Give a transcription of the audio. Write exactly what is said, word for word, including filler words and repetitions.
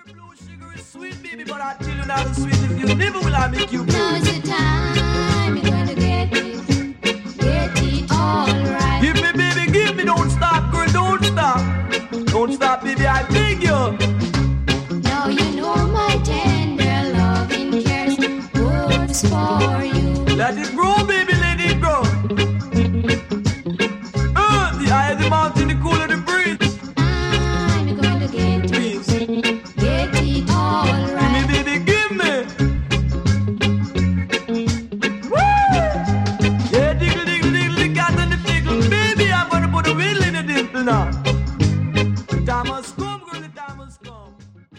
Blue sugar is sweet, baby, but I tell you not as sweet if you never will I make you blue. Now's the time you're gonna get it, get it all right. Give me, baby, give me, don't stop, girl, don't stop. Don't stop, baby, I